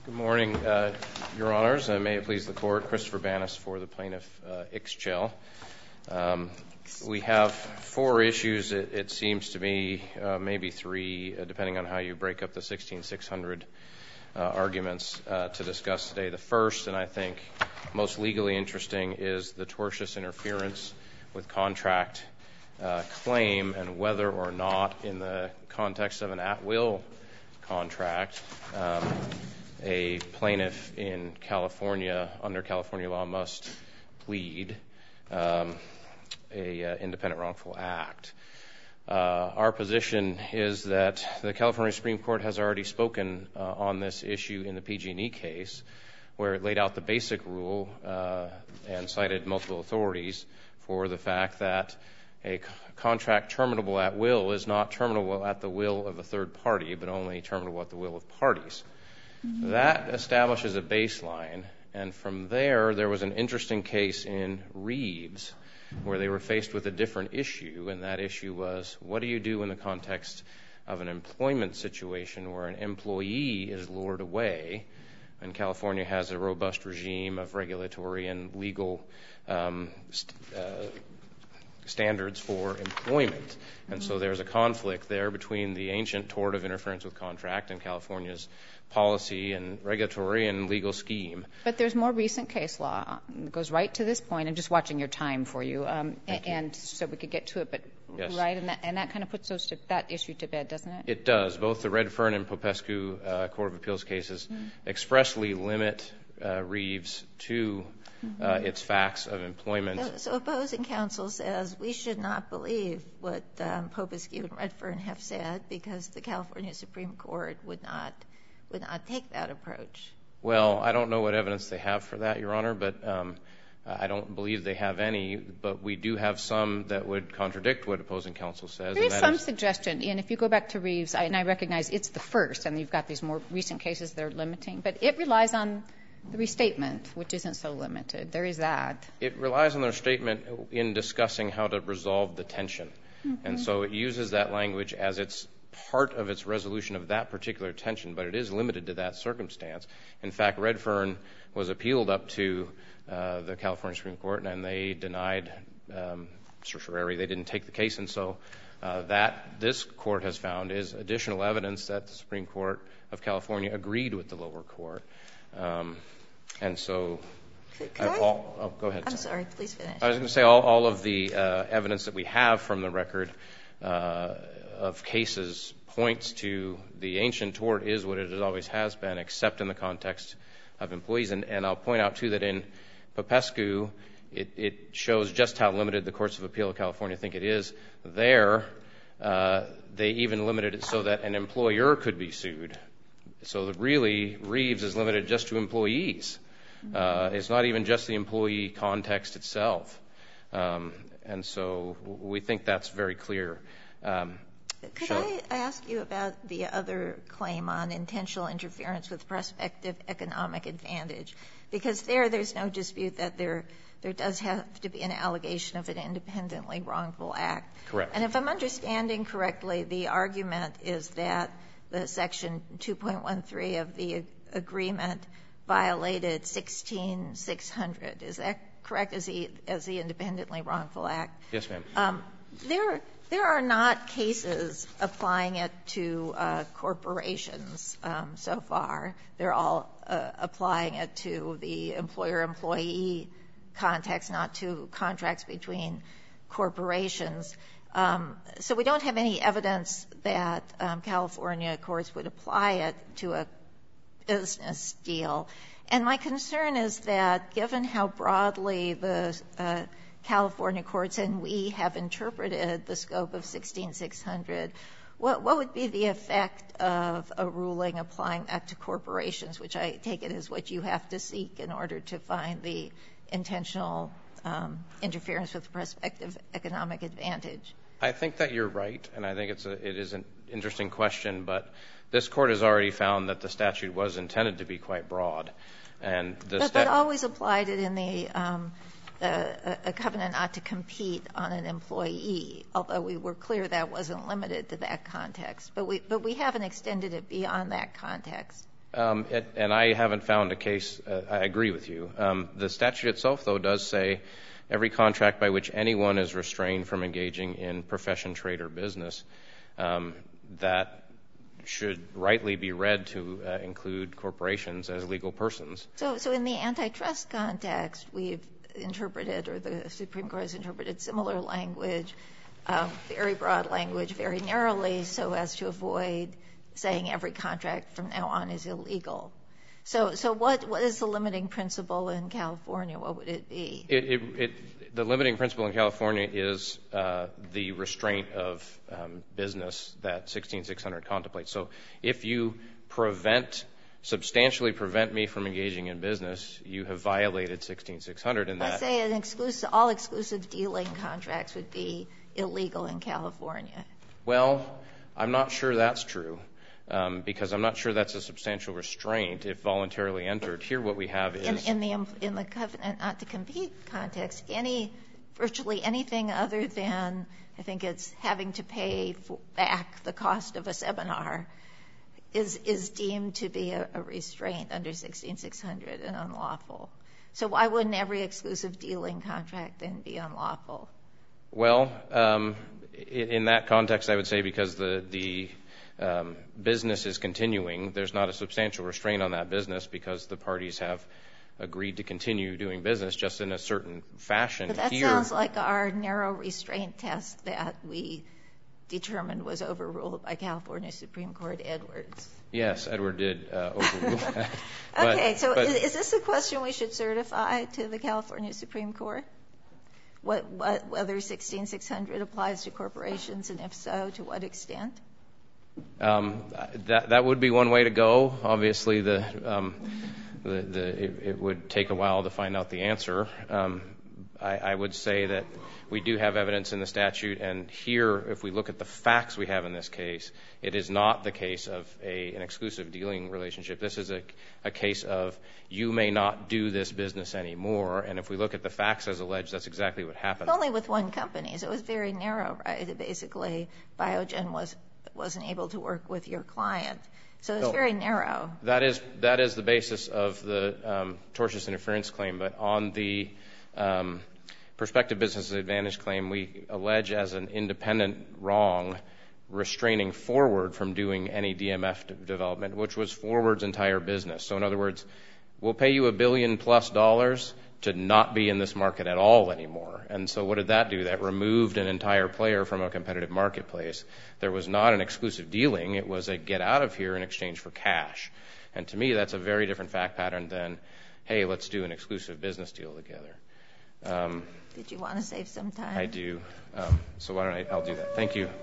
Good morning, Your Honors, and may it please the Court. Christopher Banas for the plaintiff, Ixchel. We have four issues, it seems to me, maybe three, depending on how you break up the 16,600 arguments to discuss today. The first, and I think most legally interesting, is the tortious interference with contract claim and whether or not, in the context of an at-will contract, a plaintiff in California, under California law, must plead a independent wrongful act. Our position is that the California Supreme Court has already spoken on this issue in the PG&E case, where it laid out the basic rule and cited multiple authorities for the fact that a contract terminable at will is not terminable at the will of a third party, but only terminable at the will of parties. That establishes a baseline, and from there was an interesting case in Reeves where they were faced with a different issue, and that issue was, what do you do in the context of an employment situation where an employee is lured away? And California has a robust regime of regulatory and legal standards for employment. And so there's a conflict there between the ancient tort of interference with contract and California's policy and regulatory and legal scheme. But there's more recent case law that goes right to this point. I'm just watching your time for you, and so we could get to it, but yes. Right, and that kind of puts that issue to bed, doesn't it? It does. Both the Redfern and Popescu Court of Appeals cases expressly limit Reeves to its facts of employment. So opposing counsel says we should not believe what Popescu and Redfern have said because the California Supreme Court would not take that approach. Well, I don't know what evidence they have for that, Your Honor, but I don't believe they have any, but we do have some that would contradict what opposing counsel says. There is some suggestion, and if you go back to Reeves, and I recognize it's the first, and you've got these more recent cases that are limiting, but it relies on the restatement, which isn't so limited. There is that. It relies on the restatement in discussing how to resolve the tension. And so it uses that language as its part of its resolution of that particular tension, but it is limited to that circumstance. In fact, Redfern was appealed up to the California Supreme Court, and they denied certiorari. They didn't take the case, and so that this court has found is additional evidence that the Supreme Court of California agreed with the lower court. And so go ahead. I'm sorry, please finish. I was going to say all of the evidence that we have from the record of cases points to the ancient tort is what it always has been, except in the context of employees. And I'll point out, too, that in Popescu, it shows just how limited the courts of appeal of California think it is. There, they even limited it so that an employer could be sued. So that really, Reeves is limited just to employees. It's not even just the employee context itself. And so we think that's very clear. Could I ask you about the other claim on intentional interference with prospective economic advantage? Because there's no dispute that there does have to be an allegation of an independently wrongful act. Correct. And if I'm understanding correctly, the argument is that the Section 2.13 of the agreement violated 16,600. Is that correct, as the independently wrongful act? Yes, ma'am. There are not cases applying it to corporations so far. They're all applying it to the employer-employee context, not to contracts between corporations. So we don't have any evidence that California courts would apply it to a business deal. And my concern is that given how broadly the California courts and we have interpreted the scope of 16,600, what would be the effect of a ruling applying that to corporations, which I take it is what you have to seek in order to find the intentional interference with prospective economic advantage? I think that you're right, and I think it is an interesting question, but this Court has already found that the statute was intended to be quite broad. And but always applied it in a covenant not to compete on an employee, although we were clear that wasn't limited to that context. But we haven't extended it beyond that context. And I haven't found a case, I agree with you. The statute itself, though, does say every contract by which anyone is restrained from engaging in profession, trade, or business, that should rightly be read to include corporations as legal persons. So in the antitrust context, we've interpreted, or the Supreme Court has interpreted similar language, very broad language, very narrowly, so as to avoid saying every contract from now on is illegal. So what is the limiting principle in California? What would it be? The limiting principle in California is the restraint of business that 16600 contemplates. So if you substantially prevent me from engaging in business, you have violated 16600. And that, I say all exclusive dealing contracts would be illegal in California. Well, I'm not sure that's true. Because I'm not sure that's a substantial restraint if voluntarily entered. Here what we have is... In the covenant not to compete context, virtually anything other than, I think it's having to pay back the cost of a seminar is deemed to be a restraint under 16600 and unlawful. So why wouldn't every exclusive dealing contract then be unlawful? Well, in that context, I would say because the business is continuing, there's not a substantial restraint on that business because the parties have agreed to continue doing business just in a certain fashion. But that sounds like our narrow restraint test that we determined was overruled by California Supreme Court Edwards. Yes, Edward did overrule that. Okay, so is this a question we should certify to the California Supreme Court? Whether 16600 applies to corporations, and if so, to what extent? That would be one way to go. Obviously, it would take a while to find out the answer. I would say that we do have evidence in the statute, and here, if we look at the facts we have in this case, it is not the case of an exclusive dealing relationship. This is a case of you may not do this business anymore, and if we look at the facts as alleged, that's exactly what happened. Only with one company, so it was very narrow, right? Basically, Biogen wasn't able to work with your client. So it's very narrow. That is the basis of the tortious interference claim, but on the prospective business advantage claim, we allege as an independent wrong restraining Forward from doing any DMF development, which was Forward's entire business. So in other words, we'll pay you $1 billion+ to not be in this market at all anymore. And so what did that do? That removed an entire player from a competitive marketplace. There was not an exclusive dealing. It was a get out of here in exchange for cash. And to me, that's a very different fact pattern than, hey, let's do an exclusive business deal together. Did you want to save some time? I do. So why don't I'll do that. Thank you.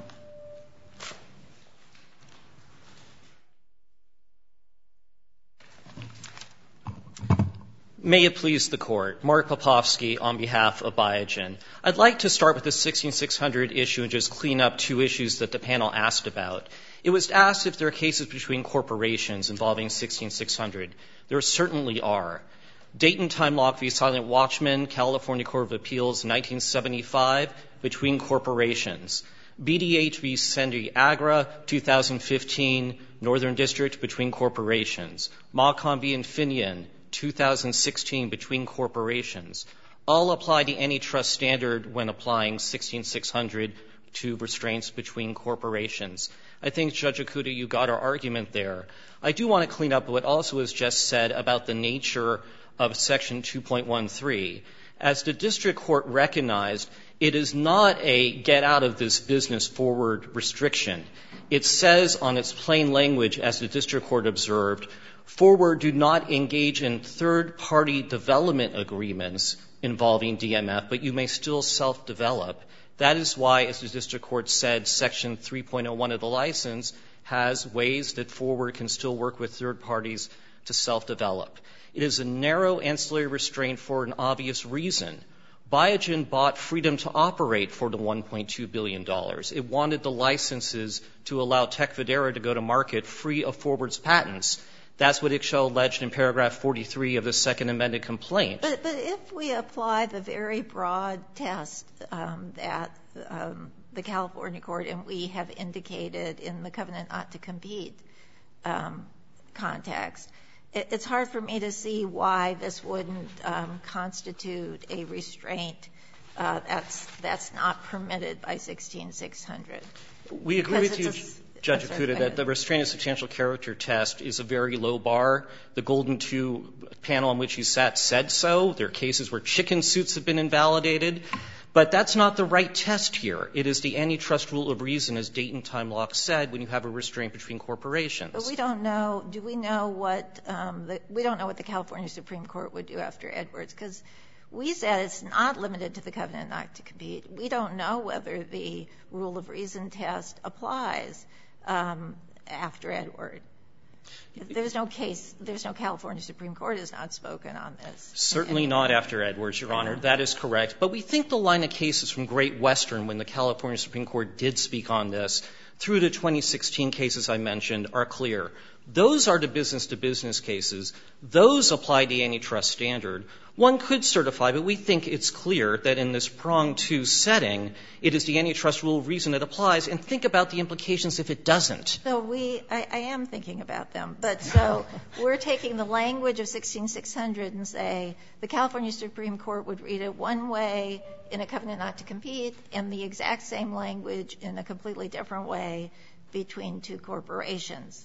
May it please the Court. Mark Popovsky on behalf of Biogen. I'd like to start with the 16600 issue and just clean up two issues that the panel asked about. It was asked if there are cases between corporations involving 16600. There certainly are. Dayton Time Lock v. Silent Watchman, California Court of Appeals, 1975, between corporations. BDH v. Sendi Agra, 2015, Northern District, between corporations. Macomb v. Infineon, 2016, between corporations. All apply the antitrust standard when applying 16600 to restraints between corporations. I think, Judge Okuda, you got our argument there. I do want to clean up what also was just said about the nature of Section 2.13. As the district court recognized, it is not a get out of this business forward restriction. It says on its plain language, as the district court observed, Forward do not engage in third-party development agreements involving DMF, but you may still self-develop. That is why, as the district court said, Section 3.01 of the license has ways that Forward can still work with third parties to self-develop. It is a narrow ancillary restraint for an obvious reason. Biogen bought freedom to operate for the $1.2 billion. It wanted the licenses to allow Tecfidera to go to market free of Forward's patents. That's what Ixchel alleged in paragraph 43 of the second amended complaint. But if we apply the very broad test that the California court and we have indicated in the covenant not to compete context, it's hard for me to see why this wouldn't constitute a restraint that's not permitted by 16600. We agree with you, Judge Acuda, that the restraint of substantial character test is a very low bar. The Golden II panel on which he sat said so. There are cases where chicken suits have been invalidated. But that's not the right test here. It is the antitrust rule of reason, as Dayton Time Lock said, when you have a restraint between corporations. But we don't know, do we know what, we don't know what the California Supreme Court would do after Edwards, because we said it's not limited to the covenant not to compete. We don't know whether the rule of reason test applies after Edwards. There's no case, there's no California Supreme Court has not spoken on this. Certainly not after Edwards, Your Honor. That is correct. But we think the line of cases from Great Western, when the California Supreme Court did speak on this, through the 2016 cases I mentioned, are clear. Those are the business-to-business cases. Those apply the antitrust standard. One could certify, but we think it's clear that in this prong 2 setting, it is the antitrust rule of reason that applies. And think about the implications if it doesn't. So I am thinking about them. But so we're taking the language of 16600 and say the California Supreme Court would read it one way in a covenant not to compete and the exact same language in a completely different way between two corporations.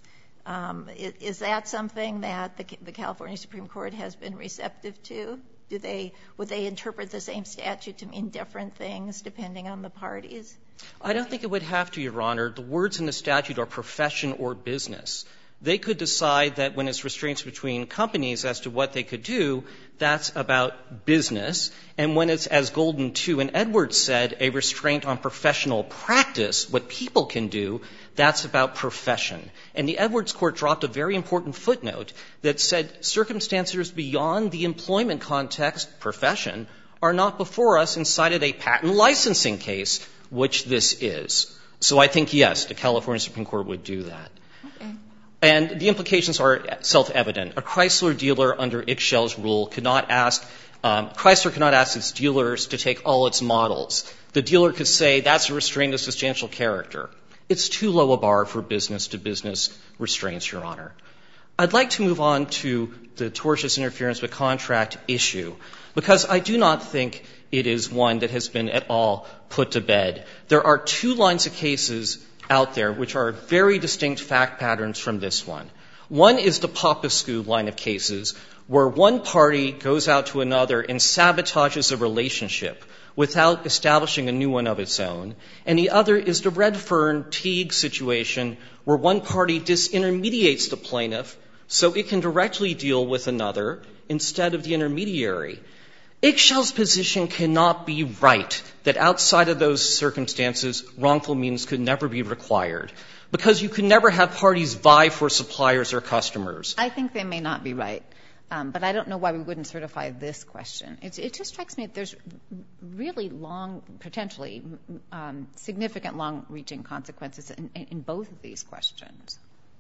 Is that something that the California Supreme Court has been receptive to? Would they interpret the same statute to mean different things depending on the parties? I don't think it would have to, Your Honor. The words in the statute are profession or business. They could decide that when it's restraints between companies as to what they could do, that's about business. And when it's, as Golden II and Edwards said, a restraint on professional practice, what people can do, that's about profession. And the Edwards Court dropped a very important footnote that said circumstances beyond the employment context, profession, are not before us and cited a patent licensing case, which this is. So I think, yes, the California Supreme Court would do that. Okay. And the implications are self-evident. A Chrysler dealer under Ixchel's rule could not ask, Chrysler could not ask its dealers to take all its models. The dealer could say that's a restraint of substantial character. It's too low a bar for business-to-business restraints, Your Honor. I'd like to move on to the tortious interference with contract issue, because I do not think it is one that has been at all put to bed. There are two lines of cases out there which are very distinct fact patterns from this one. One is the Popescu line of cases, where one party goes out to another and sabotages a relationship without establishing a new one of its own. And the other is the Redfern-Teague situation, where one party disintermediates the plaintiff so it can directly deal with another instead of the intermediary. Ixchel's position cannot be right that outside of those circumstances, wrongful means could never be required, because you can never have parties vie for suppliers or customers. I think they may not be right, but I don't know why we wouldn't certify this question. It just strikes me that there's really long, potentially significant long-reaching consequences in both of these questions.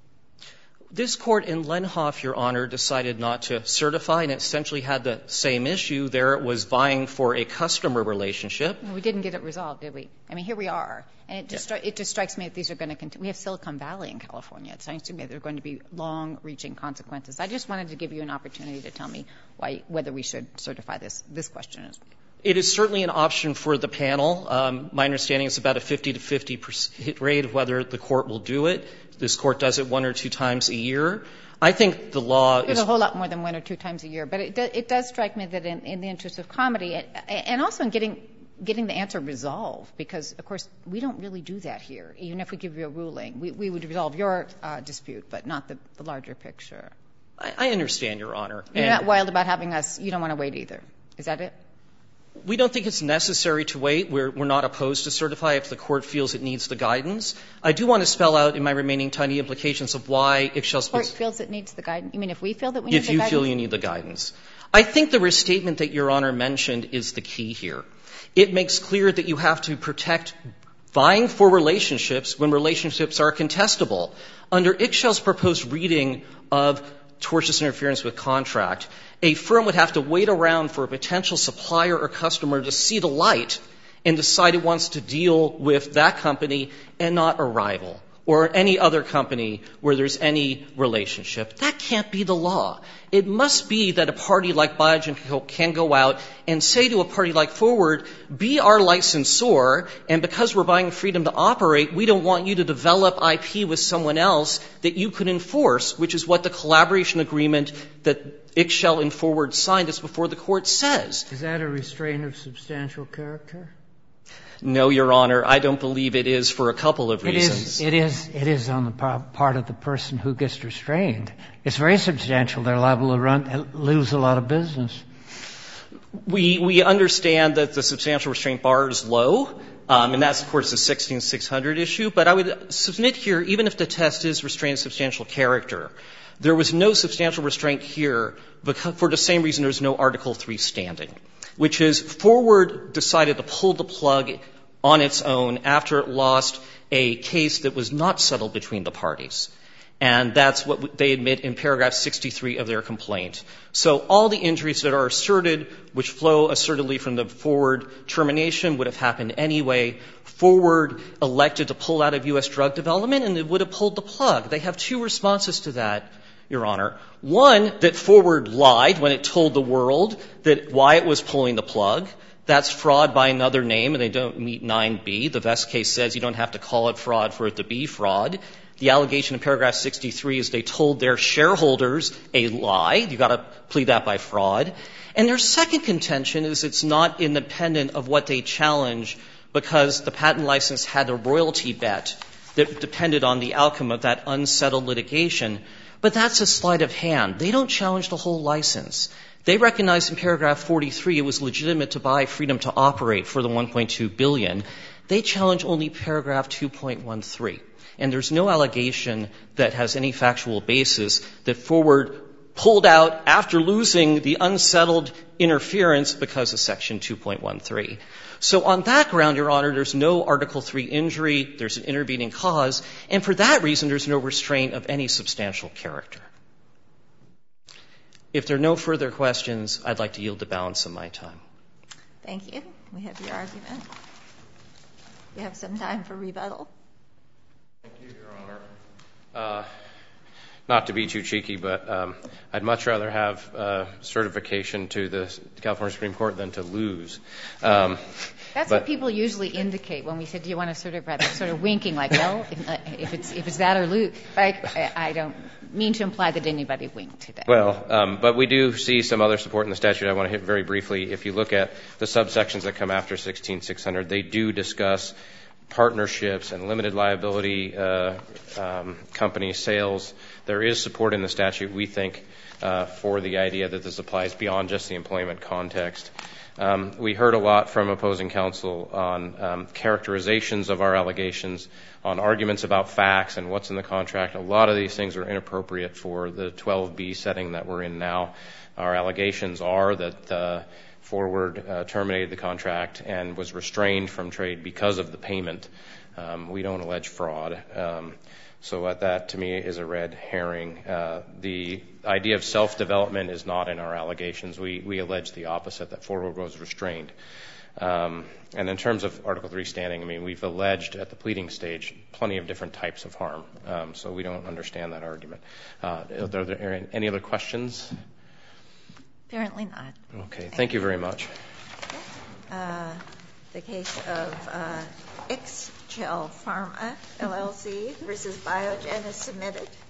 This Court in Lenhoff, Your Honor, decided not to certify, and it essentially had the same issue. There it was vying for a customer relationship. We didn't get it resolved, did we? I mean, here we are. And it just strikes me that these are going to continue. We have Silicon Valley in California. It seems to me there are going to be long-reaching consequences. I just wanted to give you an opportunity to tell me whether we should certify this question. It is certainly an option for the panel. My understanding is about a 50 to 50% hit rate of whether the Court will do it. This Court does it 1 or 2 times a year. I think the law is a whole lot more than 1 or 2 times a year. But it does strike me that in the interest of comedy and also in getting the answer resolved, because, of course, we don't really do that here. Even if we give you a ruling, we would resolve your dispute, but not the larger picture. I understand, Your Honor. You're not wild about having us. You don't want to wait either. Is that it? We don't think it's necessary to wait. We're not opposed to certify if the Court feels it needs the guidance. I do want to spell out in my remaining tiny implications of why Ixchel's The Court feels it needs the guidance? You mean if we feel that we need the guidance? If you feel you need the guidance. I think the restatement that Your Honor mentioned is the key here. It makes clear that you have to protect vying for relationships when relationships are contestable. Under Ixchel's proposed reading of tortious interference with contract, a firm would have to wait around for a potential supplier or customer to see the light and decide it wants to deal with that company and not a rival. or any other company where there's any relationship. That can't be the law. It must be that a party like Biogen can go out and say to a party like Forward, be our licensor, and because we're buying freedom to operate, we don't want you to develop IP with someone else that you could enforce, which is what the collaboration agreement that Ixchel and Forward signed just before the court says. Is that a restraint of substantial character? No, Your Honor, I don't believe it is for a couple of reasons. It is on the part of the person who gets restrained. It's very substantial. They're liable to lose a lot of business. We understand that the substantial restraint bar is low, and that's, of course, the 16600 issue. But I would submit here, even if the test is restraint of substantial character, there was no substantial restraint here for the same reason there's no Article III standing, which is Forward decided to pull the plug on its own after it lost a case that was not settled between the parties. And that's what they admit in paragraph 63 of their complaint. So all the injuries that are asserted, which flow assertedly from the Forward termination, would have happened anyway. Forward elected to pull out of U.S. drug development, and it would have pulled the plug. They have two responses to that, Your Honor. One, that Forward lied when it told the world that why it was pulling the plug. That's fraud by another name, and they don't meet 9b. The Vest case says you don't have to call it fraud for it to be fraud. The allegation in paragraph 63 is they told their shareholders a lie. You've got to plead that by fraud. And their second contention is it's not independent of what they challenge because the patent license had a royalty bet that depended on the outcome of that unsettled litigation. But that's a sleight of hand. They don't challenge the whole license. They recognize in paragraph 43 it was legitimate to buy freedom to operate for the $1.2 billion. They challenge only paragraph 2.13. And there's no allegation that has any factual basis that Forward pulled out after losing the unsettled interference because of section 2.13. So on that ground, Your Honor, there's no Article III injury, there's an intervening cause, and for that reason there's no restraint of any substantial character. If there are no further questions, I'd like to yield the balance of my time. Thank you. We have your argument. You have some time for rebuttal. Thank you, Your Honor. Not to be too cheeky, but I'd much rather have certification to the California Supreme Court than to lose. That's what people usually indicate when we say, do you want to certify? They're sort of winking like, well, if it's that or lose. I don't mean to imply that anybody winked today. Well, but we do see some other support in the statute I want to hit very briefly. If you look at the subsections that come after 16600, they do discuss partnerships and limited liability company sales. There is support in the statute, we think, for the idea that this applies beyond just the employment context. We heard a lot from opposing counsel on characterizations of our allegations, on arguments about facts and what's in the contract. A lot of these things are inappropriate for the 12B setting that we're in now. Our allegations are that Forward terminated the contract and was restrained from trade because of the payment. We don't allege fraud. So that, to me, is a red herring. The idea of self-development is not in our allegations. We allege the opposite, that Forward was restrained. And in terms of Article III standing, I mean, we've alleged at the pleading stage plenty of different types of harm. So we don't understand that argument. Are there any other questions? Apparently not. Okay. Thank you very much. The case of Ixchel Pharma, LLC versus Biogen is submitted.